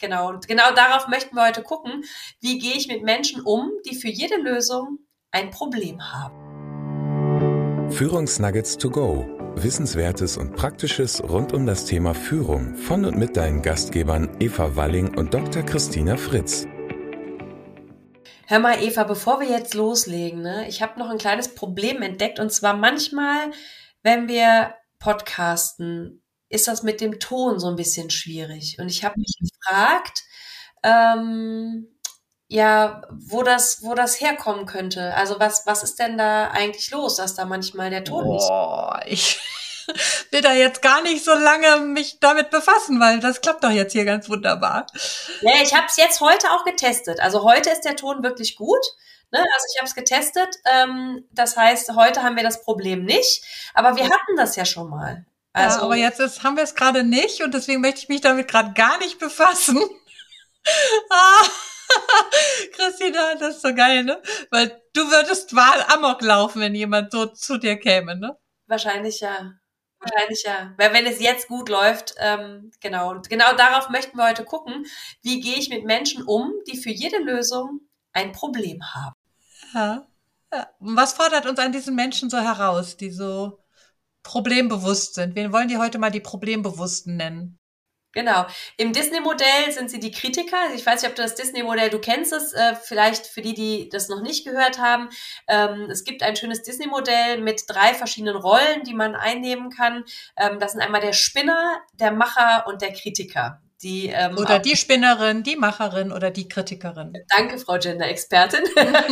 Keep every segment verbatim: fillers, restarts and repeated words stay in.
genau. Und genau darauf möchten wir heute gucken. Wie gehe ich mit Menschen um, die für jede Lösung ein Problem haben? Führungsnuggets to go. Wissenswertes und Praktisches rund um das Thema Führung von und mit deinen Gastgebern Eva Walling und Doktor Christina Fritz. Hör mal, Eva, bevor wir jetzt loslegen, ne, ich habe noch ein kleines Problem entdeckt. Und zwar manchmal, wenn wir podcasten, ist das mit dem Ton so ein bisschen schwierig. Und ich habe mich gefragt, ähm, ja, wo das, wo das herkommen könnte. Also was, was ist denn da eigentlich los, dass da manchmal der Ton nicht... Boah, ich will da jetzt gar nicht so lange mich damit befassen, weil das klappt doch jetzt hier ganz wunderbar. Ja, ich habe es jetzt heute auch getestet. Also heute ist der Ton wirklich gut. Ne? Also ich habe es getestet. Ähm, das heißt, heute haben wir das Problem nicht. Aber wir hatten das ja schon mal. Also, ja, aber jetzt ist, haben wir es gerade nicht und deswegen möchte ich mich damit gerade gar nicht befassen. Ah, Christina, das ist so geil, ne? Weil du würdest mal Amok laufen, wenn jemand so zu dir käme, ne? Wahrscheinlich ja. Wahrscheinlich ja. Weil wenn es jetzt gut läuft, ähm, genau. Und genau darauf möchten wir heute gucken. Wie gehe ich mit Menschen um, die für jede Lösung ein Problem haben? Ja. Ja. Und was fordert uns an diesen Menschen so heraus, die so problembewusst sind? Wir wollen die heute mal die Problembewussten nennen. Genau. Im Disney-Modell sind sie die Kritiker. Ich weiß nicht, ob du das Disney-Modell, du kennst es, äh, vielleicht für die, die das noch nicht gehört haben. Ähm, es gibt ein schönes Disney-Modell mit drei verschiedenen Rollen, die man einnehmen kann. Ähm, das sind einmal der Spinner, der Macher und der Kritiker. Die, ähm, oder die Spinnerin, die Macherin oder die Kritikerin. Danke, Frau Gender-Expertin.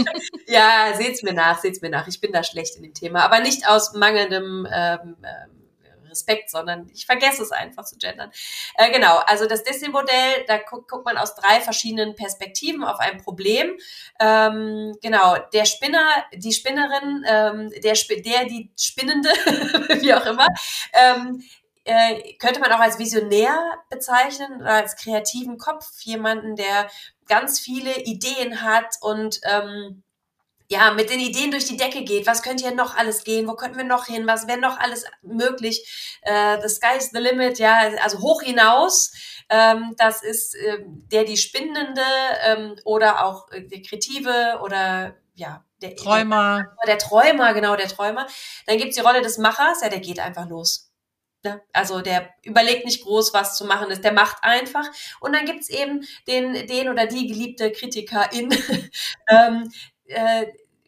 Ja, seht's mir nach, seht's mir nach. Ich bin da schlecht in dem Thema, aber nicht aus mangelndem ähm, Respekt, sondern ich vergesse es einfach zu gendern. Äh, genau, also das Disney-Modell, da gu- guckt man aus drei verschiedenen Perspektiven auf ein Problem. Ähm, genau, der Spinner, die Spinnerin, ähm, der, Sp- der, die Spinnende, wie auch immer, ähm, äh, könnte man auch als Visionär bezeichnen oder als kreativen Kopf, jemanden, der ganz viele Ideen hat und ähm, ja, mit den Ideen durch die Decke geht. Was könnte hier noch alles gehen? Wo könnten wir noch hin? Was wäre noch alles möglich? Äh, the sky is the limit, ja, also hoch hinaus. Ähm, das ist äh, der, die Spinnende ähm, oder auch äh, der Kreative oder ja, der Träumer. Der, der Träumer, genau, der Träumer. Dann gibt's die Rolle des Machers, ja, der geht einfach los. Ja, also der überlegt nicht groß, was zu machen ist, der macht einfach. Und dann gibt's eben den, den oder die geliebte Kritikerin, ähm, äh,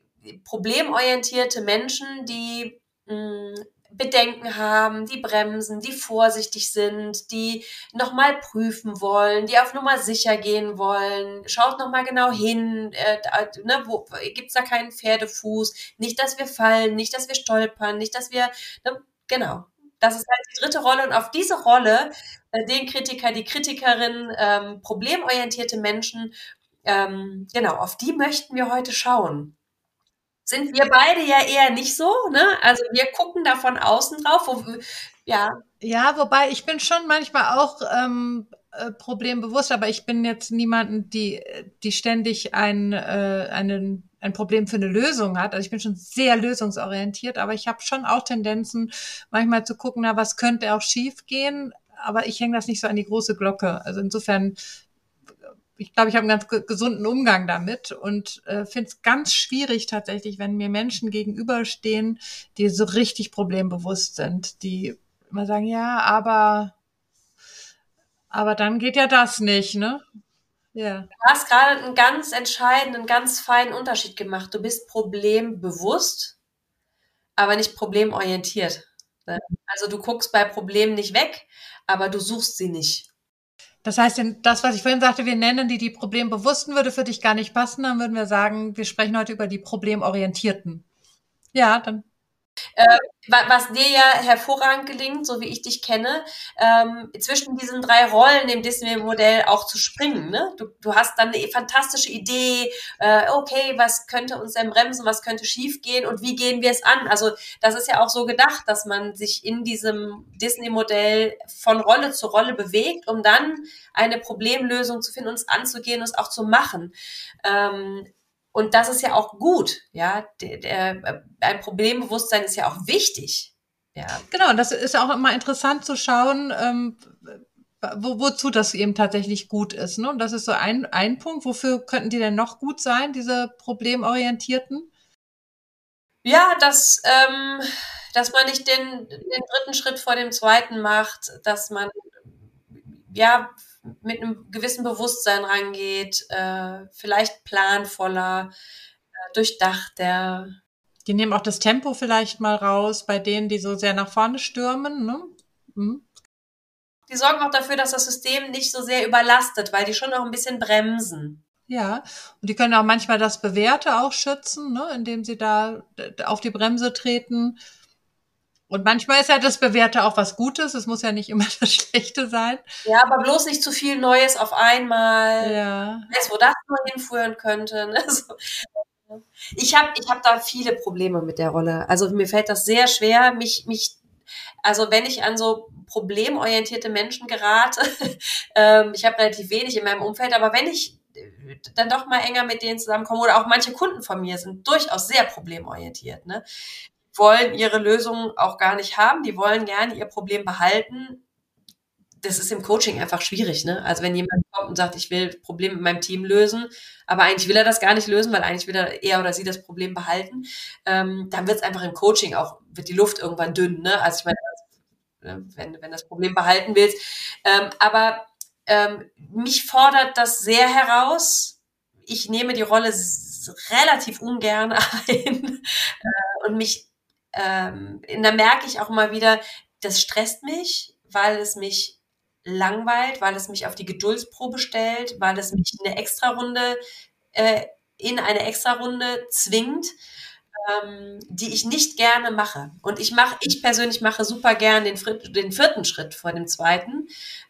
problemorientierte Menschen, die mh, Bedenken haben, die bremsen, die vorsichtig sind, die nochmal prüfen wollen, die auf Nummer sicher gehen wollen. Schaut nochmal genau hin, äh, ne, wo, gibt's da keinen Pferdefuß, nicht, dass wir fallen, nicht, dass wir stolpern, nicht, dass wir, ne, genau. Das ist halt die dritte Rolle und auf diese Rolle, äh, den Kritiker, die Kritikerin, ähm, problemorientierte Menschen, ähm, genau, auf die möchten wir heute schauen. Sind wir beide ja eher nicht so, ne? Also wir gucken da von außen drauf, wo, ja. Ja, wobei ich bin schon manchmal auch ähm, äh, problembewusst, aber ich bin jetzt niemanden, die die ständig ein äh, einen ein Problem für eine Lösung hat. Also ich bin schon sehr lösungsorientiert, aber ich habe schon auch Tendenzen, manchmal zu gucken, na, was könnte auch schief gehen, aber ich hänge das nicht so an die große Glocke. Also insofern, ich glaube, ich habe einen ganz ge- gesunden Umgang damit und äh, finde es ganz schwierig tatsächlich, wenn mir Menschen gegenüberstehen, die so richtig problembewusst sind, die immer sagen, ja, aber aber dann geht ja das nicht, ne? Ja. Du hast gerade einen ganz entscheidenden, ganz feinen Unterschied gemacht. Du bist problembewusst, aber nicht problemorientiert. Also du guckst bei Problemen nicht weg, aber du suchst sie nicht. Das heißt, das, was ich vorhin sagte, wir nennen die die Problembewussten, würde für dich gar nicht passen. Dann würden wir sagen, wir sprechen heute über die Problemorientierten. Ja, dann. Äh, was dir ja hervorragend gelingt, so wie ich dich kenne, ähm, zwischen diesen drei Rollen im Disney-Modell auch zu springen. Ne? Du, du hast dann eine fantastische Idee, äh, okay, was könnte uns denn bremsen, was könnte schiefgehen und wie gehen wir es an? Also das ist ja auch so gedacht, dass man sich in diesem Disney-Modell von Rolle zu Rolle bewegt, um dann eine Problemlösung zu finden, uns anzugehen und es auch zu machen. Ähm, Und das ist ja auch gut, ja. Der, der, ein Problembewusstsein ist ja auch wichtig, ja. Genau, das ist auch immer interessant zu schauen, ähm, wo, wozu das eben tatsächlich gut ist. Ne? Und das ist so ein, ein Punkt. Wofür könnten die denn noch gut sein, diese Problemorientierten? Ja, dass, ähm, dass man nicht den, den dritten Schritt vor dem zweiten macht, dass man ja mit einem gewissen Bewusstsein rangeht, äh, vielleicht planvoller, äh, durchdachter. Die nehmen auch das Tempo vielleicht mal raus bei denen, die so sehr nach vorne stürmen. Ne? Mhm. Die sorgen auch dafür, dass das System nicht so sehr überlastet, weil die schon noch ein bisschen bremsen. Ja, und die können auch manchmal das Bewährte auch schützen, ne, indem sie da auf die Bremse treten. Und manchmal ist ja das Bewährte auch was Gutes. Es muss ja nicht immer das Schlechte sein. Ja, aber bloß nicht zu viel Neues auf einmal. Ja. Weiß, wo das nur hinführen könnte. Ne? So. Ich habe ich hab da viele Probleme mit der Rolle. Also mir fällt das sehr schwer, mich, mich, also wenn ich an so problemorientierte Menschen gerate, ähm, ich habe relativ wenig in meinem Umfeld, aber wenn ich dann doch mal enger mit denen zusammenkomme, oder auch manche Kunden von mir sind durchaus sehr problemorientiert, ne? Wollen ihre Lösungen auch gar nicht haben, die wollen gerne ihr Problem behalten. Das ist im Coaching einfach schwierig, ne? Also wenn jemand kommt und sagt, ich will Probleme mit meinem Team lösen, aber eigentlich will er das gar nicht lösen, weil eigentlich will er, er oder sie das Problem behalten, ähm, dann wird es einfach im Coaching auch, wird die Luft irgendwann dünn, ne? Also ich meine, wenn, wenn das Problem behalten willst. Ähm, aber ähm, mich fordert das sehr heraus. Ich nehme die Rolle s- relativ ungern ein äh, und mich, ähm, da merke ich auch immer wieder, das stresst mich, weil es mich langweilt, weil es mich auf die Geduldsprobe stellt, weil es mich in eine Extrarunde, äh, in eine Extrarunde zwingt, ähm, die ich nicht gerne mache. Und ich mache, ich persönlich mache super gern den, den vierten Schritt vor dem zweiten.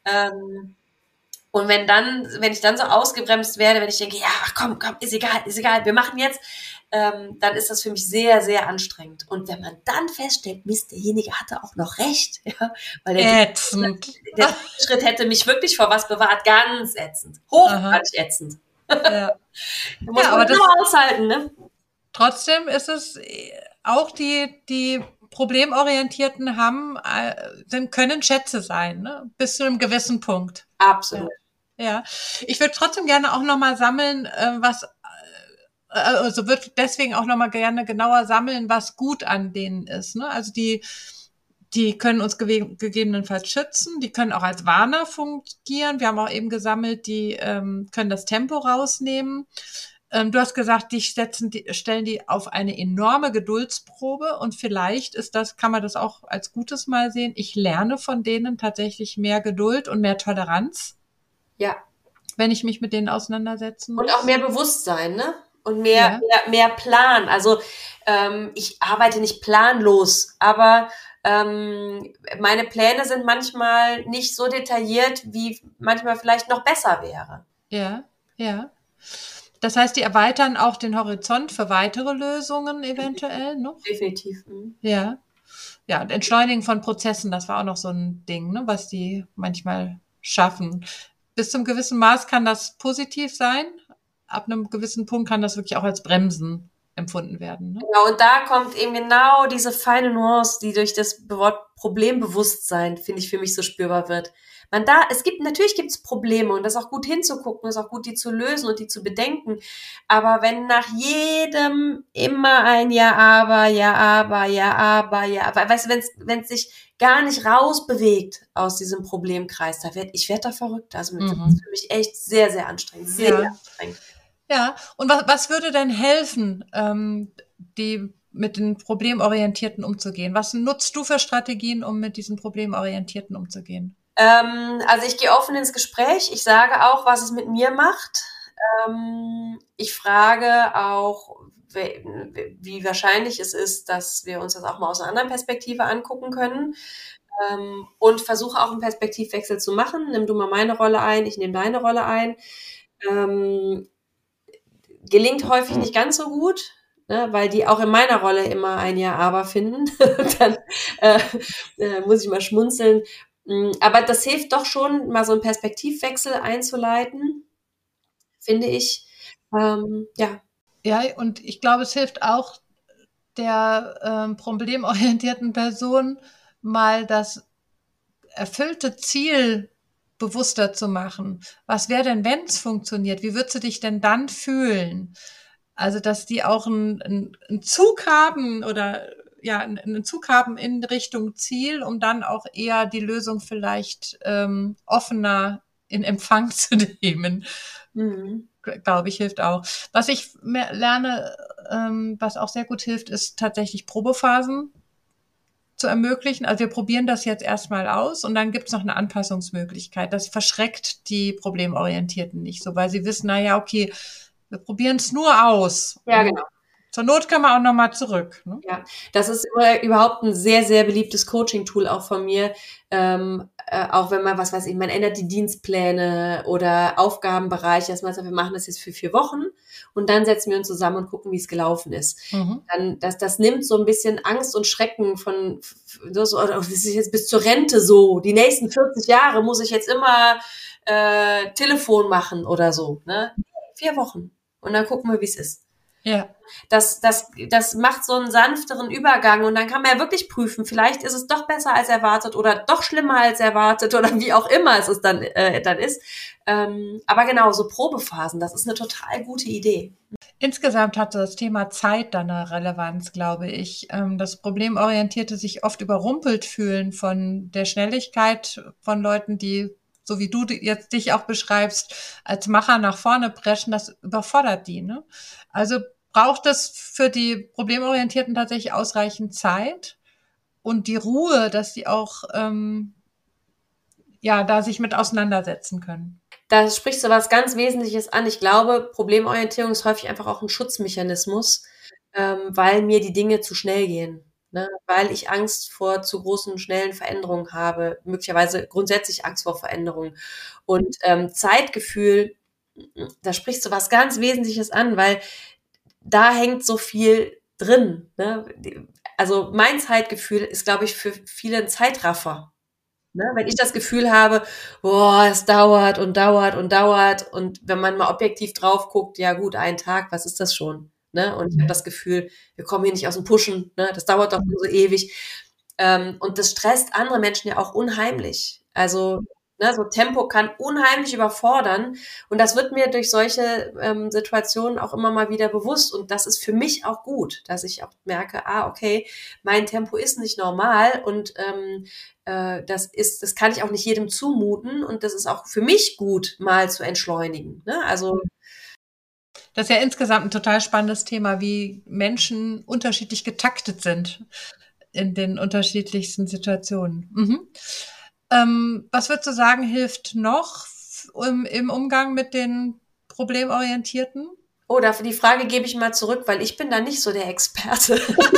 Ähm, und wenn dann, wenn ich dann so ausgebremst werde, wenn ich denke, ja, ach komm, komm, ist egal, ist egal, wir machen jetzt, ähm, dann ist das für mich sehr, sehr anstrengend. Und wenn man dann feststellt, Mist, derjenige hatte auch noch recht, ja, weil der, Ätzend. der Schritt hätte mich wirklich vor was bewahrt, ganz ätzend, hochgradig ätzend. Ja. Da muss Ja, man aber das, nur aushalten, ne? trotzdem ist es auch die, die Problemorientierten haben, äh, sind, können Schätze sein, ne? Bis zu einem gewissen Punkt. Absolut. Ja. Ja. Ich würde trotzdem gerne auch nochmal sammeln, äh, was, äh, also würde deswegen auch nochmal gerne genauer sammeln, was gut an denen ist, ne? Also die, die können uns gewe- gegebenenfalls schützen, die können auch als Warner fungieren. Wir haben auch eben gesammelt, die ähm, können das Tempo rausnehmen. Ähm, du hast gesagt, die setzen, die stellen die auf eine enorme Geduldsprobe und vielleicht ist das, kann man das auch als Gutes mal sehen. Ich lerne von denen tatsächlich mehr Geduld und mehr Toleranz, Ja. wenn ich mich mit denen auseinandersetzen muss. Und auch mehr Bewusstsein, ne? Und mehr, Ja. mehr, mehr Plan. Also ähm, ich arbeite nicht planlos, aber ähm, meine Pläne sind manchmal nicht so detailliert, wie manchmal vielleicht noch besser wäre. Ja, ja. Das heißt, die erweitern auch den Horizont für weitere Lösungen eventuell noch? Definitiv. Mhm. Ja. Ja, und Entschleunigen von Prozessen, das war auch noch so ein Ding, ne, was die manchmal schaffen. Bis zum gewissen Maß kann das positiv sein. Ab einem gewissen Punkt kann das wirklich auch als Bremsen empfunden werden. Ne? Genau, und da kommt eben genau diese feine Nuance, die durch das Wort Problembewusstsein, finde ich, für mich so spürbar wird. Man da, es gibt, natürlich gibt es Probleme und das ist auch gut hinzugucken, ist auch gut, die zu lösen und die zu bedenken. Aber wenn nach jedem immer ein Ja, aber, ja, aber, ja, aber, ja, aber, weißt du, wenn es sich gar nicht rausbewegt aus diesem Problemkreis, da werd, ich werde da verrückt. Also das Mhm. ist für mich echt sehr, sehr anstrengend. Sehr Ja. anstrengend. Ja, und was, was würde denn helfen, ähm, die mit den Problemorientierten umzugehen? Was nutzt du für Strategien, um mit diesen Problemorientierten umzugehen? Ähm, also ich gehe offen ins Gespräch. Ich sage auch, was es mit mir macht. Ähm, ich frage auch, wie, wie wahrscheinlich es ist, dass wir uns das auch mal aus einer anderen Perspektive angucken können. Ähm, und versuche auch einen Perspektivwechsel zu machen. Nimm du mal meine Rolle ein, ich nehme deine Rolle ein. Ähm, gelingt häufig nicht ganz so gut, ne, weil die auch in meiner Rolle immer ein Ja, aber finden. Dann äh, äh, muss ich mal schmunzeln. Aber das hilft doch schon, mal so einen Perspektivwechsel einzuleiten, finde ich. Ähm, ja. Ja, und ich glaube, es hilft auch der ähm, problemorientierten Person mal das erfüllte Ziel bewusster zu machen. Was wäre denn, wenn es funktioniert? Wie würdest du dich denn dann fühlen? Also, dass die auch einen, einen, einen Zug haben oder ja, einen Zug haben in Richtung Ziel, um dann auch eher die Lösung vielleicht ähm, offener in Empfang zu nehmen. Mhm. Glaube ich, hilft auch. Was ich mehr lerne, ähm, was auch sehr gut hilft, ist tatsächlich Probephasen zu ermöglichen. Also wir probieren das jetzt erstmal aus und dann gibt es noch eine Anpassungsmöglichkeit. Das verschreckt die Problemorientierten nicht so, weil sie wissen, na ja, okay, wir probieren es nur aus. Ja, genau. Zur Not kann man auch nochmal zurück. Ne? Ja, das ist überhaupt ein sehr, sehr beliebtes Coaching-Tool auch von mir. Ähm, äh, auch wenn man, was weiß ich, man ändert die Dienstpläne oder Aufgabenbereiche, dass man sagt, wir machen das jetzt für vier Wochen und dann setzen wir uns zusammen und gucken, wie es gelaufen ist. Mhm. Dann, das, das nimmt so ein bisschen Angst und Schrecken von, so, oh, das ist jetzt bis zur Rente so, die nächsten vierzig Jahre muss ich jetzt immer äh, Telefon machen oder so. Ne? Vier Wochen und dann gucken wir, wie es ist. Ja. Das, das, das macht so einen sanfteren Übergang und dann kann man ja wirklich prüfen, vielleicht ist es doch besser als erwartet oder doch schlimmer als erwartet oder wie auch immer es ist dann, äh, dann ist. Ähm, aber genau, so Probephasen, das ist eine total gute Idee. Insgesamt hat das Thema Zeit dann eine Relevanz, glaube ich. Das Problemorientierte sich oft überrumpelt fühlen von der Schnelligkeit von Leuten, die, so wie du jetzt dich auch beschreibst, als Macher nach vorne preschen, das überfordert die, ne? Also braucht es für die Problemorientierten tatsächlich ausreichend Zeit und die Ruhe, dass die auch ähm, ja da sich mit auseinandersetzen können. Da sprichst du was ganz Wesentliches an. Ich glaube, Problemorientierung ist häufig einfach auch ein Schutzmechanismus, ähm, weil mir die Dinge zu schnell gehen. Ne? Weil ich Angst vor zu großen, schnellen Veränderungen habe, möglicherweise grundsätzlich Angst vor Veränderungen. Und ähm, Zeitgefühl, da sprichst du was ganz Wesentliches an, weil da hängt so viel drin. Ne? Also mein Zeitgefühl ist, glaube ich, für viele ein Zeitraffer. Ne? Wenn ich das Gefühl habe, boah, es dauert und dauert und dauert und wenn man mal objektiv drauf guckt, ja gut, ein Tag, was ist das schon? Ne? Und ich habe das Gefühl, wir kommen hier nicht aus dem Pushen, ne? Das dauert doch nur so ewig. Ähm, und das stresst andere Menschen ja auch unheimlich. Also ne, so Tempo kann unheimlich überfordern und das wird mir durch solche ähm, Situationen auch immer mal wieder bewusst und das ist für mich auch gut, dass ich auch merke, ah, okay, mein Tempo ist nicht normal und ähm, äh, das ist, das kann ich auch nicht jedem zumuten und das ist auch für mich gut, mal zu entschleunigen. Ne? Also das ist ja insgesamt ein total spannendes Thema, wie Menschen unterschiedlich getaktet sind in den unterschiedlichsten Situationen. Mhm. Ähm, was würdest du sagen, hilft noch im, im Umgang mit den Problemorientierten? Oh, dafür die Frage gebe ich mal zurück, weil ich bin da nicht so der Experte.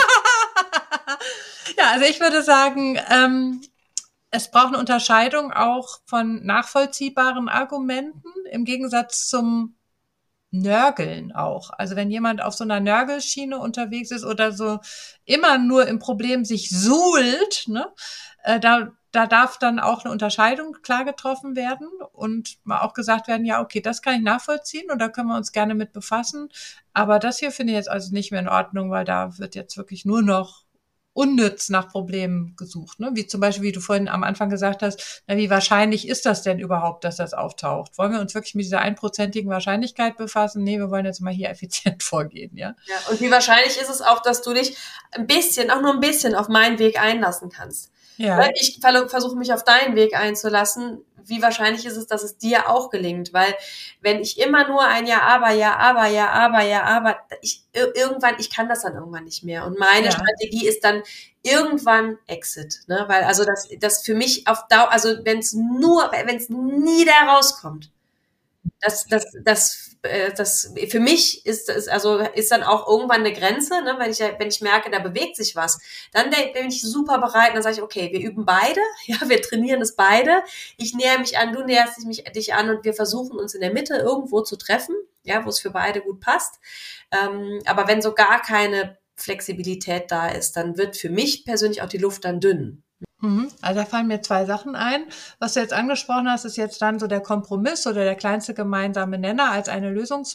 Ja, also ich würde sagen, ähm, es braucht eine Unterscheidung auch von nachvollziehbaren Argumenten im Gegensatz zum Nörgeln auch. Also wenn jemand auf so einer Nörgelschiene unterwegs ist oder so immer nur im Problem sich suhlt, ne, äh, da, da darf dann auch eine Unterscheidung klar getroffen werden und mal auch gesagt werden, ja, okay, das kann ich nachvollziehen und da können wir uns gerne mit befassen. Aber das hier finde ich jetzt also nicht mehr in Ordnung, weil da wird jetzt wirklich nur noch unnütz nach Problemen gesucht, ne? Wie zum Beispiel, wie du vorhin am Anfang gesagt hast, na, wie wahrscheinlich ist das denn überhaupt, dass das auftaucht? Wollen wir uns wirklich mit dieser einprozentigen Wahrscheinlichkeit befassen? Nee, wir wollen jetzt mal hier effizient vorgehen, ja? Ja, und wie wahrscheinlich ist es auch, dass du dich ein bisschen, auch nur ein bisschen auf meinen Weg einlassen kannst? Ja. Ich versuche mich auf deinen Weg einzulassen. Wie wahrscheinlich ist es, dass es dir auch gelingt? Weil wenn ich immer nur ein Ja, aber, Ja, aber, Ja, aber, Ja, aber, ich irgendwann, ich kann das dann irgendwann nicht mehr. Und meine ja. Strategie ist dann irgendwann Exit, ne? Weil also das, das für mich auf Dauer, also wenn es nur, wenn es nie da rauskommt, das, das, das, das für mich ist es also ist dann auch irgendwann eine Grenze, ne? Wenn ich wenn ich merke, da bewegt sich was, dann bin ich super bereit. Und dann sage ich, okay, wir üben beide, ja, wir trainieren es beide. Ich näher mich an, du näherst dich mich dich an und wir versuchen uns in der Mitte irgendwo zu treffen, ja, wo es für beide gut passt. Ähm, aber wenn so gar keine Flexibilität da ist, dann wird für mich persönlich auch die Luft dann dünn. Also da fallen mir zwei Sachen ein. Was du jetzt angesprochen hast, ist jetzt dann so der Kompromiss oder der kleinste gemeinsame Nenner als eine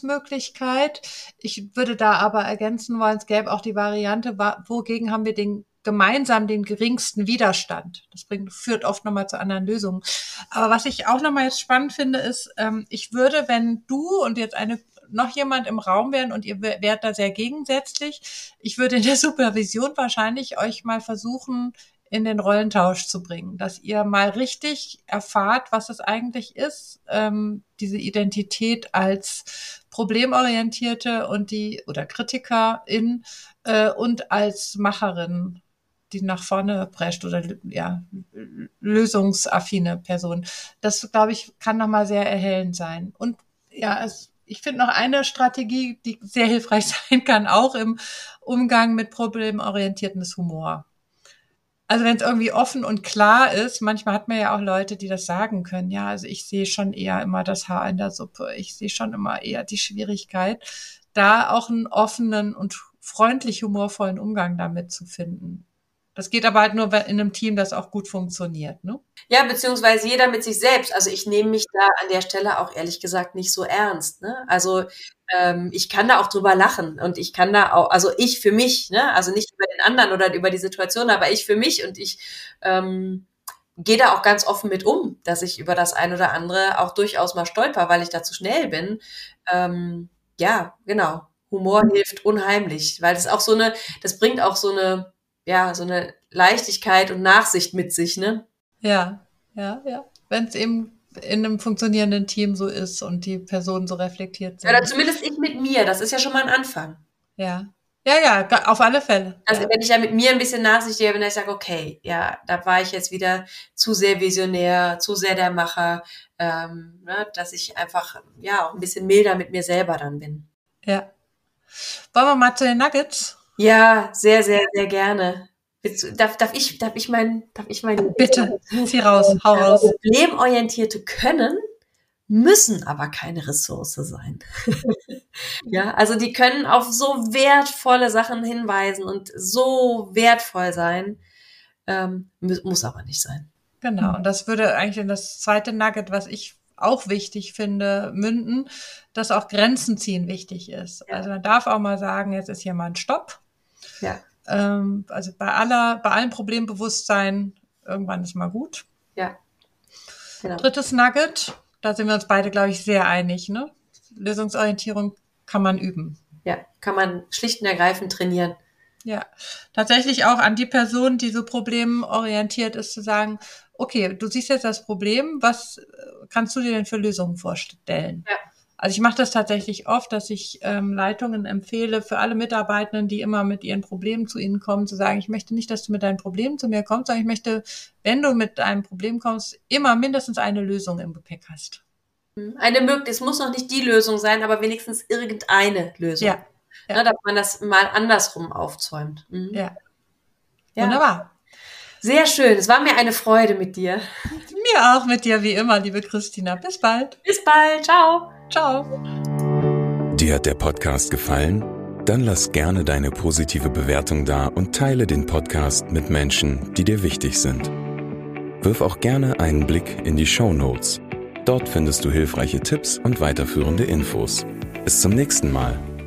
Lösungsmöglichkeit. Ich würde da aber ergänzen wollen, es gäbe auch die Variante, wogegen haben wir den gemeinsam den geringsten Widerstand. Das bringt, führt oft nochmal zu anderen Lösungen. Aber was ich auch nochmal jetzt spannend finde, ist, ähm, ich würde, wenn du und jetzt eine noch jemand im Raum wären und ihr wärt da sehr gegensätzlich, ich würde in der Supervision wahrscheinlich euch mal versuchen, in den Rollentausch zu bringen, dass ihr mal richtig erfahrt, was es eigentlich ist, ähm, diese Identität als problemorientierte und die oder Kritikerin äh, und als Macherin, die nach vorne prescht oder ja lösungsaffine Person. Das, glaube ich, kann nochmal sehr erhellend sein. Und ja, es, ich finde noch eine Strategie, die sehr hilfreich sein kann, auch im Umgang mit problemorientierten ist Humor. Also wenn es irgendwie offen und klar ist, manchmal hat man ja auch Leute, die das sagen können. Ja, also ich sehe schon eher immer das Haar in der Suppe. Ich sehe schon immer eher die Schwierigkeit, da auch einen offenen und freundlich humorvollen Umgang damit zu finden. Das geht aber halt nur in einem Team, das auch gut funktioniert, ne? Ja, beziehungsweise jeder mit sich selbst. Also ich nehme mich da an der Stelle auch ehrlich gesagt nicht so ernst, ne? Also ähm, ich kann da auch drüber lachen und ich kann da auch, also ich für mich, ne? Also nicht über den anderen oder über die Situation, aber ich für mich und ich ähm, gehe da auch ganz offen mit um, dass ich über das ein oder andere auch durchaus mal stolper, weil ich da zu schnell bin. Ähm, ja, genau. Humor hilft unheimlich, weil das auch so eine, das bringt auch so eine ja, so eine Leichtigkeit und Nachsicht mit sich, ne? Ja, ja, ja. Wenn es eben in einem funktionierenden Team so ist und die Personen so reflektiert sind. Oder zumindest ich mit mir, das ist ja schon mal ein Anfang. Ja, ja, ja, auf alle Fälle. Also ja. wenn ich ja mit mir ein bisschen nachsichtiger bin, dass ich sage, okay, ja, da war ich jetzt wieder zu sehr visionär, zu sehr der Macher, ähm, ne, dass ich einfach, ja, auch ein bisschen milder mit mir selber dann bin. Ja. Wollen wir mal zu den Nuggets? Ja, sehr, sehr, sehr gerne. Darf, darf ich, darf ich mein, darf ich mein Bitte, zieh raus, hau raus. Problemorientierte können, müssen aber keine Ressource sein. Ja, also die können auf so wertvolle Sachen hinweisen und so wertvoll sein, ähm, muss aber nicht sein. Genau, und das würde eigentlich in das zweite Nugget, was ich auch wichtig finde, münden, dass auch Grenzen ziehen wichtig ist. Ja. Also man darf auch mal sagen, jetzt ist hier mal ein Stopp. Ja. Ähm, also bei aller, bei allem Problembewusstsein, irgendwann ist mal gut. Ja. Genau. Drittes Nugget, da sind wir uns beide, glaube ich, sehr einig, ne? Lösungsorientierung kann man üben. Ja, kann man schlicht und ergreifend trainieren. Ja, tatsächlich auch an die Person, die so problemorientiert ist, zu sagen, okay, du siehst jetzt das Problem, was kannst du dir denn für Lösungen vorstellen? Ja. Also ich mache das tatsächlich oft, dass ich ähm, Leitungen empfehle für alle Mitarbeitenden, die immer mit ihren Problemen zu ihnen kommen, zu sagen, ich möchte nicht, dass du mit deinen Problemen zu mir kommst, sondern ich möchte, wenn du mit einem Problem kommst, immer mindestens eine Lösung im Gepäck hast. Eine Möglichkeit, es muss noch nicht die Lösung sein, aber wenigstens irgendeine Lösung. Ja. Ja. Ne, dass man das mal andersrum aufzäumt. Mhm. Ja. Ja. Wunderbar. Sehr schön. Es war mir eine Freude mit dir. Mir auch mit dir, wie immer, liebe Christina. Bis bald. Bis bald. Ciao. Ciao. Dir hat der Podcast gefallen? Dann lass gerne deine positive Bewertung da und teile den Podcast mit Menschen, die dir wichtig sind. Wirf auch gerne einen Blick in die Shownotes. Dort findest du hilfreiche Tipps und weiterführende Infos. Bis zum nächsten Mal.